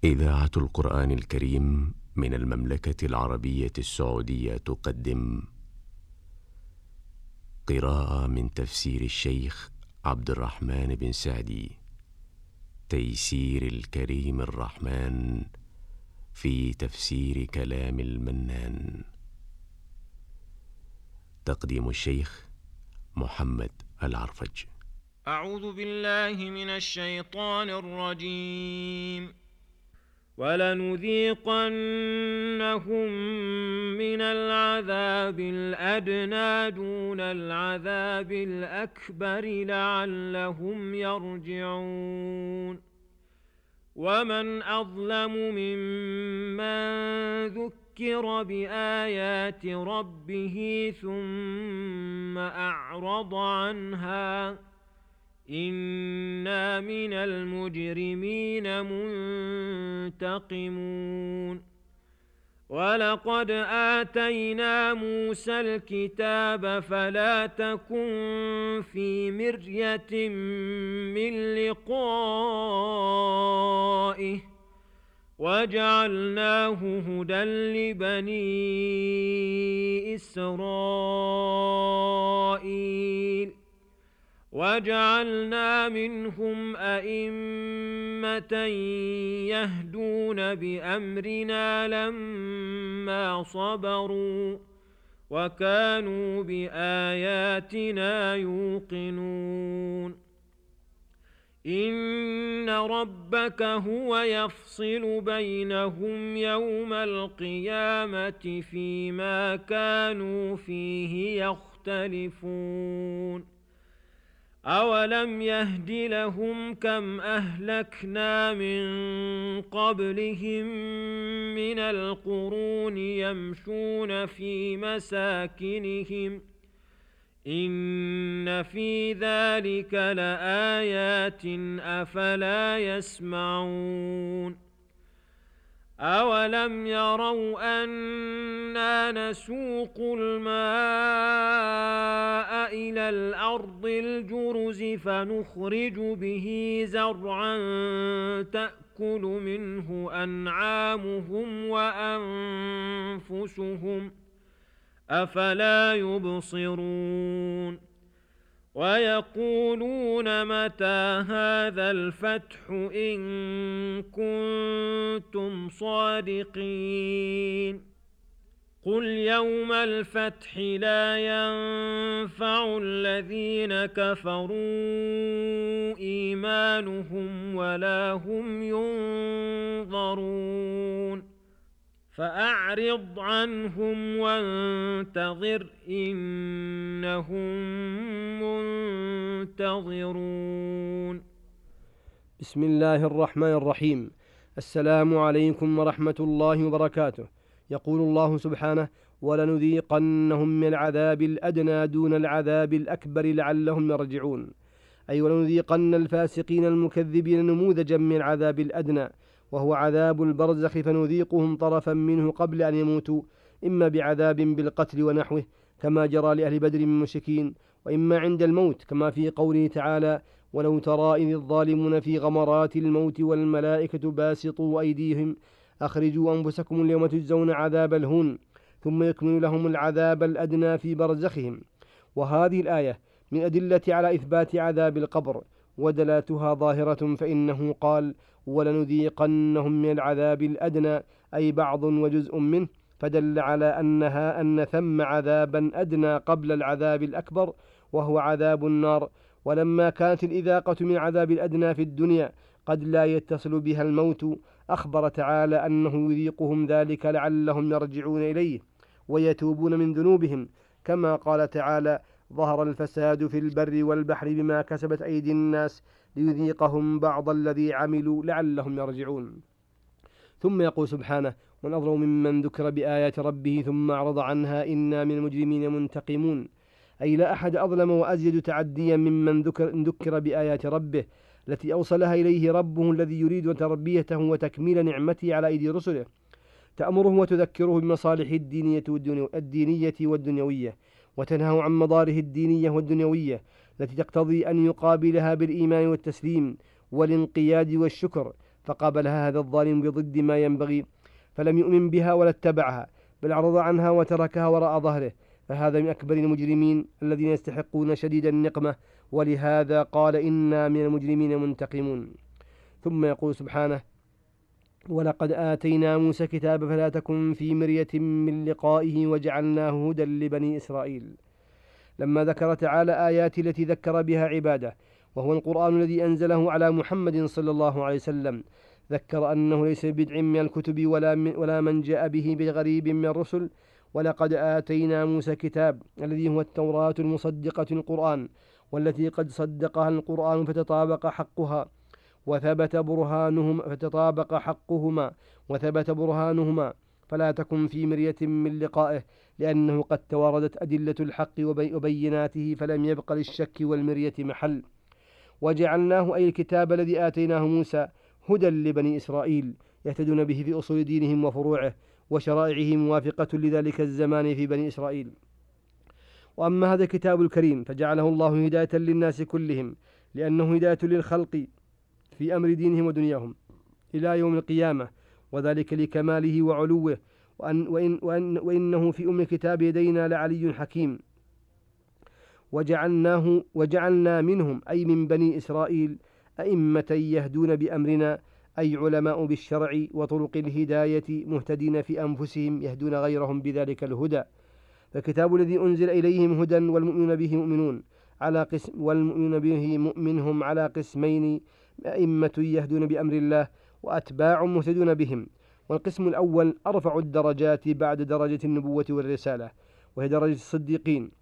إذاعة القرآن الكريم من المملكة العربية السعودية تقدم قراءة من تفسير الشيخ عبد الرحمن بن سعدي، تيسير الكريم الرحمن في تفسير كلام المنان. تقديم الشيخ محمد العرفج. أعوذ بالله من الشيطان الرجيم. ولنذيقنهم من العذاب الأدنى دون العذاب الأكبر لعلهم يرجعون. ومن أظلم ممن ذكر بآيات ربه ثم أعرض عنها، إنا من المجرمين منتقمون. ولقد آتينا موسى الكتاب فلا تكن في مرية من لقائه وجعلناه هدى لبني إسرائيل وجعلنا منهم أئمة يهدون بأمرنا لما صبروا وكانوا بآياتنا يوقنون. إن ربك هو يفصل بينهم يوم القيامة فيما كانوا فيه يختلفون. أولم يهد لهم كم أهلكنا من قبلهم من القرون يمشون في مساكنهم، إن في ذلك لآيات أفلا يسمعون. أولم يروا أنا نسوق الماء إلى الأرض الجرز فنخرج به زرعا تأكل منه أنعامهم وأنفسهم أفلا يبصرون. ويقولون متى هذا الفتح إن كنتم صادقين. قل يوم الفتح لا ينفع الذين كفروا إيمانهم ولا هم ينظرون. فأعرض عنهم وانتظر إنهم منتظرون. بسم الله الرحمن الرحيم. السلام عليكم ورحمة الله وبركاته. يقول الله سبحانه: ولنذيقنهم من العذاب الأدنى دون العذاب الأكبر لعلهم يرجعون. أي ولنذيقن الفاسقين المكذبين نموذجا من العذاب الأدنى، وهو عذاب البرزخ، فنذيقهم طرفا منه قبل أن يموتوا، إما بعذاب بالقتل ونحوه كما جرى لأهل بدر من المشركين، وإما عند الموت كما في قوله تعالى: ولو ترى إذ الظالمون في غمرات الموت والملائكة باسطوا أيديهم أخرجوا أنفسكم اليوم تجزون عذاب الهون، ثم يكمل لهم العذاب الأدنى في برزخهم. وهذه الآية من أدلة على إثبات عذاب القبر، ودلالتها ظاهرة، فإنه قال: ولنذيقنهم من العذاب الأدنى، أي بعض وجزء منه، فدل على أن ثم عذابا أدنى قبل العذاب الأكبر وهو عذاب النار. ولما كانت الإذاقة من عذاب الأدنى في الدنيا قد لا يتصل بها الموت، أخبر تعالى أنه يذيقهم ذلك لعلهم يرجعون إليه ويتوبون من ذنوبهم، كما قال تعالى: ظهر الفساد في البر والبحر بما كسبت أيدي الناس ليذيقهم بعض الذي عملوا لعلهم يرجعون. ثم يقول سبحانه: من أظلم ممن ذكر بآيات ربه ثم أعرض عنها إنا من المجرمين منتقمون. أي لا أحد أظلم وأزيد تعديا ممن ذكر بآيات ربه التي أوصلها إليه ربه الذي يريد تربيته وتكميل نعمته على أيدي رسله، تأمره وتذكره بمصالح الدينية والدنيوية، وتنهى عن مضاره الدينية والدنيوية التي تقتضي أن يقابلها بالإيمان والتسليم والانقياد والشكر، فقابلها هذا الظالم بضد ما ينبغي، فلم يؤمن بها ولا اتبعها، بل أعرض عنها وتركها وراء ظهره، فهذا من أكبر المجرمين الذين يستحقون شديد النقمة، ولهذا قال إنا من المجرمين منتقمون. ثم يقول سبحانه: ولقد آتينا موسى كتاب فلا تكن في مرية من لقائه وجعلناه هدى لبني إسرائيل. لما ذكر تعالى آيات التي ذكر بها عباده، وهو القرآن الذي أنزله على محمد صلى الله عليه وسلم، ذكر أنه ليس بدع من الكتب ولا من جاء به بغريب من الرسل. ولقد آتينا موسى كتاب الذي هو التوراة المصدقة القرآن، والتي قد صدقها القرآن فتطابق حقهما وثبت برهانهما، فلا تكن في مرية من لقائه، لأنه قد تواردت أدلة الحق وبيناته، فلم يبق للشك والمرية محل. وجعلناه أي الكتاب الذي آتيناه موسى هدى لبني إسرائيل، يهتدون به في أصول دينهم وفروعه وشرائعه، موافقة لذلك الزمان في بني إسرائيل. وأما هذا الكتاب الكريم فجعله الله هداية للناس كلهم، لأنه هداية للخلق في أمر دينهم ودنياهم إلى يوم القيامة، وذلك لكماله وعلوه، وإنه في أم الكتاب يدينا لعلي حكيم. وجعلنا منهم أي من بني إسرائيل أئمة يهدون بأمرنا، أي علماء بالشرع وطرق الهداية، مهتدين في أنفسهم يهدون غيرهم بذلك الهدى. فالكتاب الذي أنزل إليهم هدى والمؤمنون به مؤمنون مؤمنهم على قسمين: أئمة يهدون بأمر الله، وأتباع مهتدون بهم. والقسم الأول أرفع الدرجات بعد درجة النبوة والرسالة، وهي درجة الصديقين،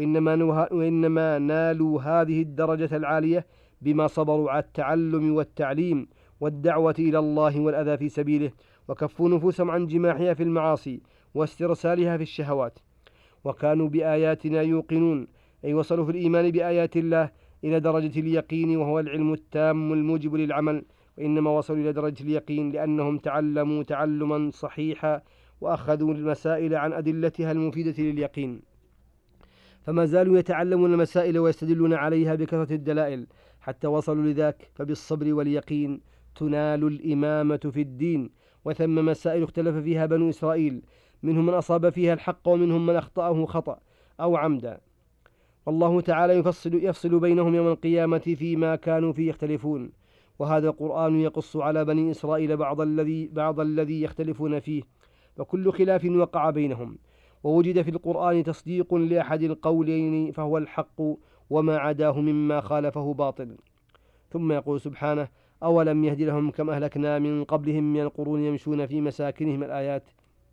وإنما نالوا هذه الدرجة العالية بما صبروا على التعلم والتعليم والدعوة إلى الله والأذى في سبيله، وكفوا نفوسهم عن جماحها في المعاصي واسترسالها في الشهوات، وكانوا بآياتنا يوقنون، أي وصلوا في الإيمان بآيات الله إلى درجة اليقين، وهو العلم التام الموجب للعمل. وإنما وصلوا إلى درجة اليقين لأنهم تعلموا تعلما صحيحا، وأخذوا المسائل عن أدلتها المفيدة لليقين، فما زالوا يتعلمون المسائل ويستدلون عليها بكثرة الدلائل حتى وصلوا لذاك. فبالصبر واليقين تنال الإمامة في الدين. وثم مسائل اختلف فيها بنو إسرائيل، منهم من أصاب فيها الحق ومنهم من أخطأه خطأ أو عمدا، والله تعالى يفصل بينهم يوم القيامة فيما كانوا فيه يختلفون. وهذا القرآن يقص على بني إسرائيل بعض الذي يختلفون فيه، وكل خلاف وقع بينهم، ووجد في القرآن تصديق لأحد القولين فهو الحق، وما عداه مما خالفه باطل. ثم يقول سبحانه: أولم يهد لهم كم أهلكنا من قبلهم من القرون يمشون في مساكنهم الآيات.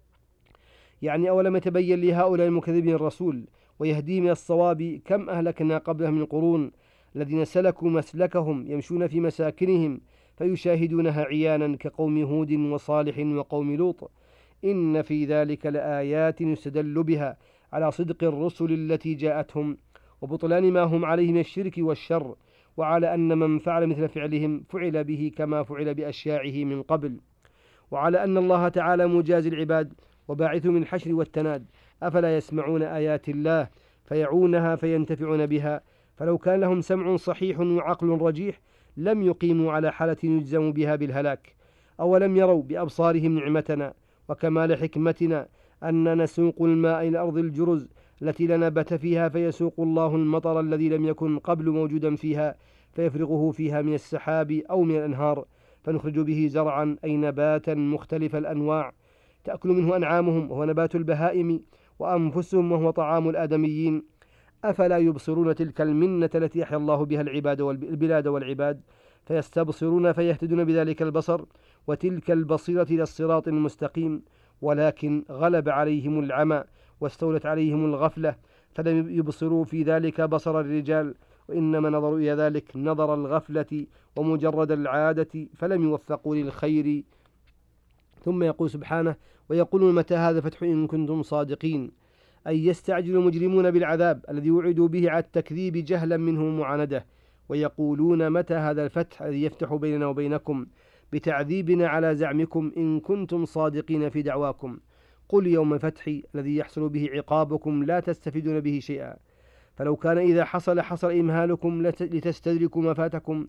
يعني أولم يتبين لهؤلاء المكذبين الرسول ويهديهم إلى الصواب كم أهلكنا قبلهم من القرون الذين سلكوا مسلكهم يمشون في مساكنهم فيشاهدونها عيانا، كقوم هود وصالح وقوم لوط. إن في ذلك لآيات يستدل بها على صدق الرسل التي جاءتهم، وبطلان ما هم عليه من الشرك والشر، وعلى أن من فعل مثل فعلهم فعل به كما فعل بأشياعه من قبل، وعلى أن الله تعالى مجاز العباد وباعث من الحشر والتناد. أفلا يسمعون آيات الله فيعونها فينتفعون بها؟ فلو كان لهم سمع صحيح وعقل رجيح لم يقيموا على حالة يجزم بها بالهلاك. أولم يروا بأبصارهم نعمتنا وكمال حكمتنا أن نسوق الماء إلى أرض الجرز التي لا نبات فيها، فيسوق الله المطر الذي لم يكن قبل موجودا فيها فيفرغه فيها من السحاب أو من الأنهار، فنخرج به زرعا أي نباتا مختلف الأنواع تأكل منه أنعامهم وهو نبات البهائم، وأنفسهم وهو طعام الآدميين. أفلا يبصرون تلك المنة التي يحيى الله بها البلاد والعباد، فيستبصرون فيهتدون بذلك البصر وتلك البصيرة إلى الصراط المستقيم، ولكن غلب عليهم العمى واستولت عليهم الغفلة، فلم يبصروا في ذلك بصر الرجال، وإنما نظروا إلى ذلك نظر الغفلة ومجرد العادة، فلم يوفقوا للخير. ثم يقول سبحانه: ويقولون متى هذا الفتح إن كنتم صادقين، أي يستعجل المجرمون بالعذاب الذي وعدوا به على التكذيب جهلا منهم معانده، ويقولون متى هذا الفتح الذي يفتح بيننا وبينكم بتعذيبنا على زعمكم إن كنتم صادقين في دعواكم. قل يوم الفتح الذي يحصل به عقابكم لا تستفيدون به شيئا، فلو كان إذا حصل إمهالكم لتستدركوا ما فاتكم،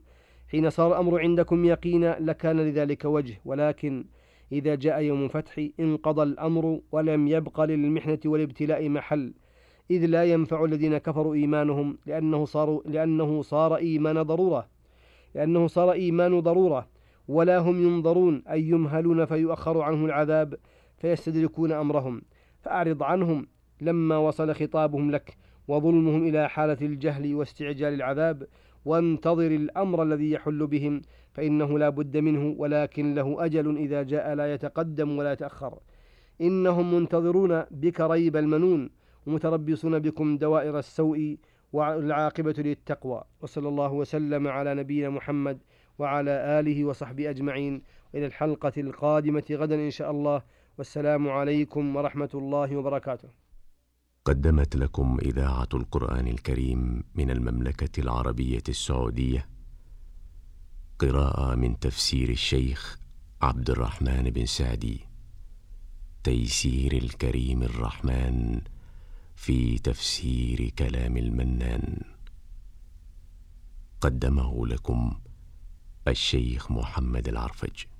حين صار الأمر عندكم يقينا لكان لذلك وجه، ولكن إذا جاء يوم الفتح انقضى الأمر ولم يبق للمحنة والابتلاء محل، إذ لا ينفع الذين كفروا إيمانهم لأنه صار إيمان ضرورة، ولا هم ينظرون أي يمهلون فيؤخر عنه العذاب فيستدركون أمرهم، فأعرض عنهم لما وصل خطابهم لك وظلمهم إلى حالة الجهل واستعجال العذاب، وانتظر الأمر الذي يحل بهم، فإنه لا بد منه، ولكن له أجل إذا جاء لا يتقدم ولا يتأخر. إنهم منتظرون بك ريب المنون، ومتربصون بكم دوائر السوء، والعاقبة للتقوى. وصلى الله وسلم على نبينا محمد وعلى آله وصحبه أجمعين، إلى الحلقة القادمة غدا إن شاء الله، والسلام عليكم ورحمة الله وبركاته. قدمت لكم إذاعة القرآن الكريم من المملكة العربية السعودية قراءة من تفسير الشيخ عبد الرحمن بن سعدي، تيسير الكريم الرحمن في تفسير كلام المنان. قدمه لكم الشيخ محمد العرفج.